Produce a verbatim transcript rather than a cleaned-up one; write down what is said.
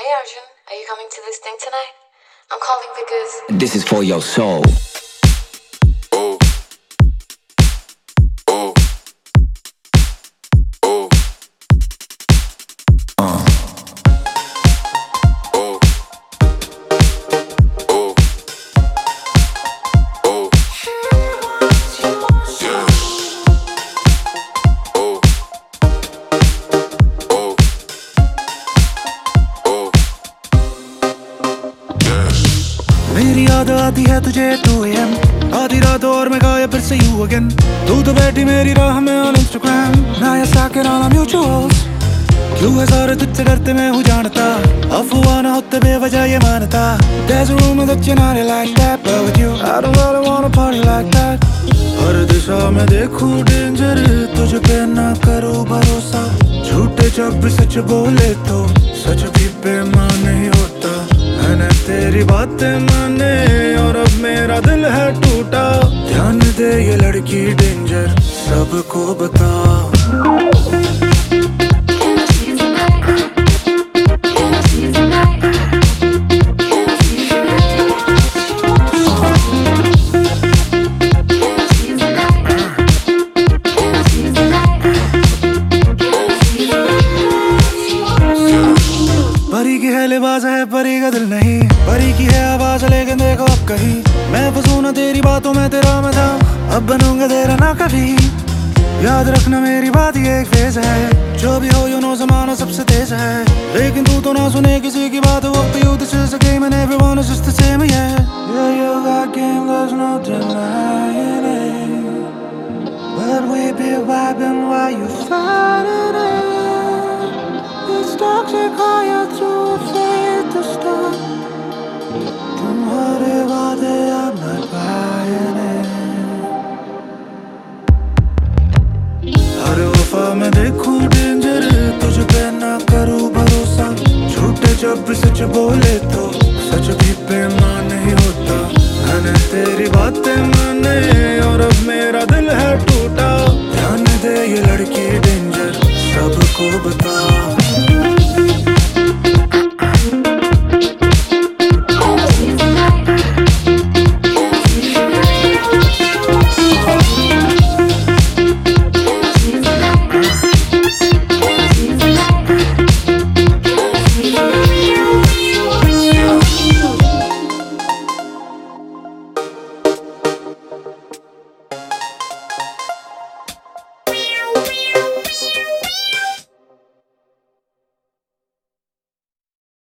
Hey Arjun, are you coming to this thing tonight? I'm calling because This is for your soul. Oh. Oh. Oh. Uh. Oh. Oh. Oh. Yeah. Oh. Oh. Oh. मेरी याद आती है तुझे to A M आधी रात और मैं गायब फिर से यू अगेन तू तो बैठी मेरी राह में ऑन इंस्टाग्राम ना या साके नाला म्यूचुअल्स क्यों है सारे तुझसे डरते मैं हूँ जानता अफवाह ना होते बेवजह ये मानता There's a rumor that you're not like that but with you I don't really wanna party like that हर दिशा में देखूं डेंजर तुझ पे ना करो भरोसा झूठे जब भी सच बोले तो सच भी बेईमान नहीं होता मैंने तेरी बातें माने और अब मेरा दिल है टूटा ध्यान दे ये लड़की डेंजर सबको बता परी की है लिबास है परी का दिल नहीं परी की है आवाज लेकिन देखो अब कहीं मैं फंसू ना तेरी बातों में तेरा मैं था अब बनूंगा तेरा ना कभी याद रखना मेरी बात ये एक फेज है जो भी हो यू नो जमाना सबसे तेज है लेकिन तू तो ना सुने किसी की बात वक्त you this is a game and everyone is just the same yeah yeah you got game there's no denying it but we be vibing while you fighting it it's toxic how you through faith to stop तुम्हारे वादे I'm not buying it हर वफा में देखूं danger तुझ पे ना करूं भरोसा झूठे जब भी सच बोले तो सच भी बेईमान नहीं होता मैंने तेरी बातें माने और अब मेरा दिल है टूटा ध्यान दे ये लड़की डेंजर सबको बता